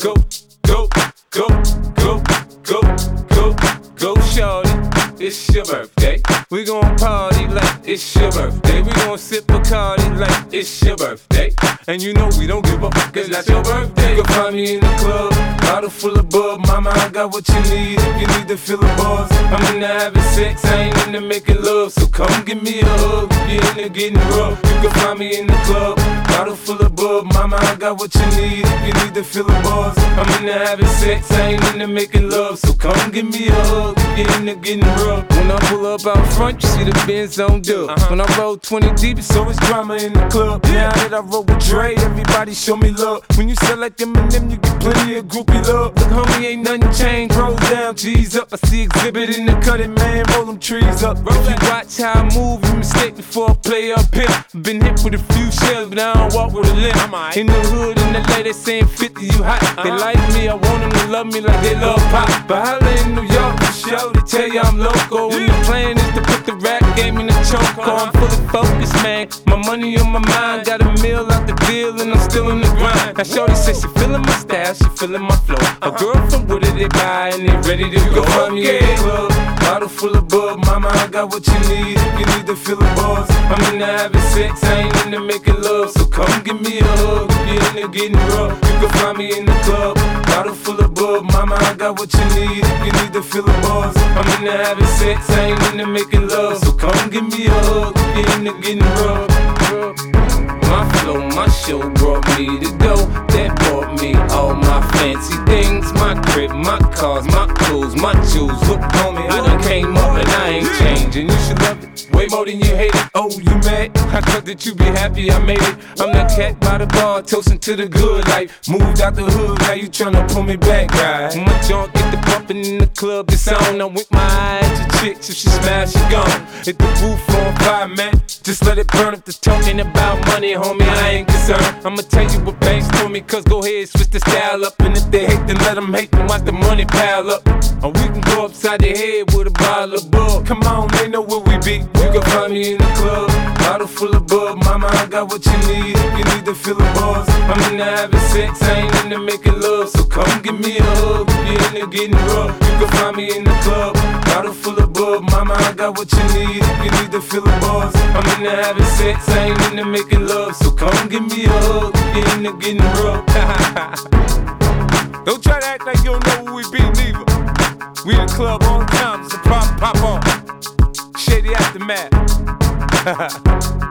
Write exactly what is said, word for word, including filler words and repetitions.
go, go, go, go, go, go, go, shorty. It's your birthday. We gon' party like it's your birthday. We gon' sip Bacardi like it's your birthday. And you know we don't give a fuck, it's not your birthday. You can find me in the club, bottle full of bub. Mama, I got what you need if you need to feel the buzz. I'm into having sex, I ain't into making love. So come give me a hug if you're into getting rough. You can find me in the club, bottle full of bub. Mama, I got what you need if you need to feel the buzz. I'm into having sex, I ain't into making love. So come give me a hug if you're into getting rough. When I pull up out front, you see the Benz on dub. Uh-huh. When I roll twenty deep, it's always drama in the club. Now that I roll with Dre, everybody show me love. When you sell like Eminem, you get plenty of groupie love. Look, homie, ain't nothing changed. Roll down, G's up. I see exhibit in the cutting, man. Roll them trees up. If you watch how I move, you mistake before I play up here. Been hit with a few shells, but I don't walk with a limp. In the hood, in the lady, they saying fifty, you hot. They like me, I want them to love me like they love pop. But holla in New York, for sure, they tell you I'm local. When the plan is to put the rap game in the choke. I'm fully focused, man. My money on my mind. Got a meal out the deal and I'm still in the grind. Now shorty says she feeling my style, she feeling my flow. A girl from Wooded, they buy and they ready to go. You can find me in the club, bottle full of bub. Mama, I got what you need if you need to feel the buzz. I'm into having sex, I ain't into making love. So come give me a hug if you're into getting rough. You can find me in the club, bottle full of bub. Mama, I got what you need if you need to feel the buzz. I'm into having sex, I ain't into making love. So come give me a hug if you're into getting rough. My flow, my show brought me to go. That brought me all my fancy things. My crib, my cars, my clothes, my jewels. Look, homie, I done came up and I ain't changing. You should love it way more than you hate it. Oh, you mad? I thought that you be happy I made it. I'm that cat by the bar, toasting to the good life. Moved out the hood, now you tryna pull me back, right? When my junk get the bumpin' in the club, it's on. I'm with my eyes to chicks, if she smash, she gone. Hit the roof on fire, man. Just let it burn if the talking about money, homie, I ain't concerned. I'ma tell you what banks told me, cause go ahead, switch the style up. And if they hate, then let them hate, then watch the money pile up. Or we can go upside the head with a bottle of bug. Come on, they know where we be. You can find me in the club, bottle full of bub. Mama, I got what you need if you need to feel the buzz. I'm into having sex, I ain't into making love. So come give me a hug if you're into getting rough. You can find me in the club, bottle full of bub. Mama, I got what you need if you need to feel the buzz. I'm into having sex, I ain't into making love. So come give me a hug if you're into getting rough. Don't try to act like you don't know who we be, neither. We in the club all the time, so pop, pop on. Shady Aftermath.